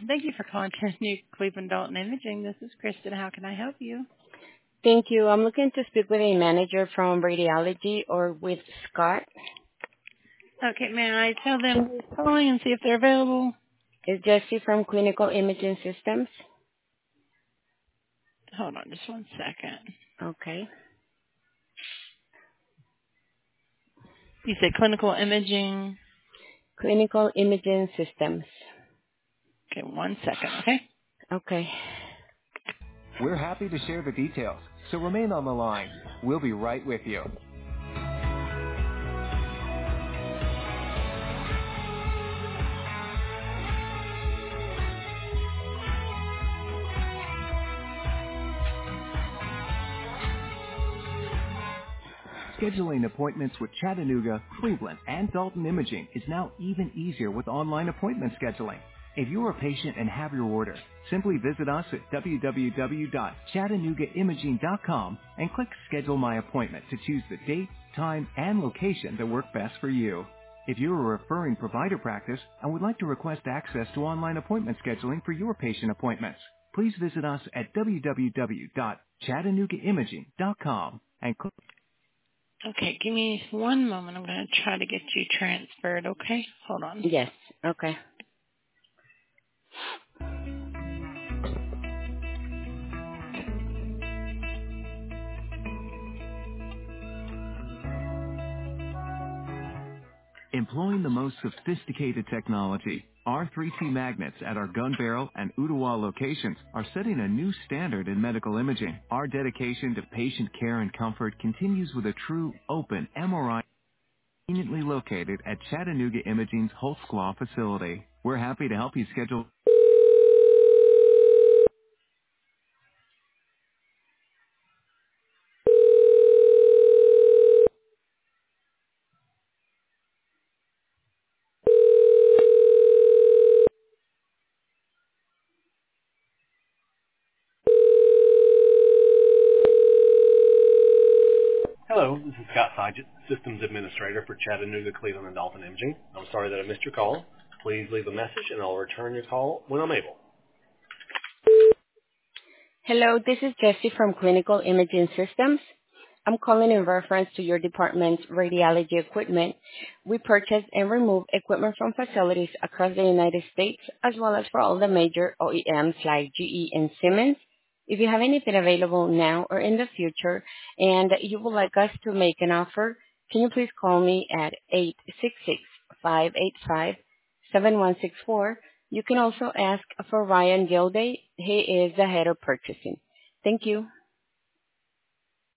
Thank you for calling New Cleveland Dalton Imaging. This is Kristen. How can I help you? Thank you. I'm looking to speak with a manager from radiology or with Scott. Okay, may I tell them who's calling and see if they're available? It's Jesse from Clinical Imaging Systems. Hold on just one second. Okay. You said clinical imaging. Clinical Imaging Systems. Okay, one second, okay? Okay. We're happy to share the details, so remain on the line. We'll be right with you. Scheduling appointments with Chattanooga, Cleveland, and Dalton Imaging is now even easier with online appointment scheduling. If you're a patient and have your order, simply visit us at www.chattanoogaimaging.com and click Schedule My Appointment to choose the date, time, and location that work best for you. If you're a referring provider practice and would like to request access to online appointment scheduling for your patient appointments, please visit us at www.chattanoogaimaging.com and click. Okay, give me one moment. I'm going to try to get you transferred, okay? Hold on. Yes. Okay. Employing the most sophisticated technology, our 3T magnets at our Gun Barrel and Ottawa locations are setting a new standard in medical imaging. Our dedication to patient care and comfort continues with a true, open MRI conveniently located at Chattanooga Imaging's Holtzclaw facility. We're happy to help you schedule. Hello, this is Scott Fidget, Systems Administrator for Chattanooga, Cleveland, and Dalton Imaging. I'm sorry that I missed your call. Please leave a message and I'll return your call when I'm able. Hello, this is Jesse from Clinical Imaging Systems. I'm calling in reference to your department's radiology equipment. We purchase and remove equipment from facilities across the United States, as well as for all the major OEMs like GE and Siemens. If you have anything available now or in the future and you would like us to make an offer, can you please call me at 866-585-7164. You can also ask for Ryan Gilday. He is the head of purchasing. Thank you.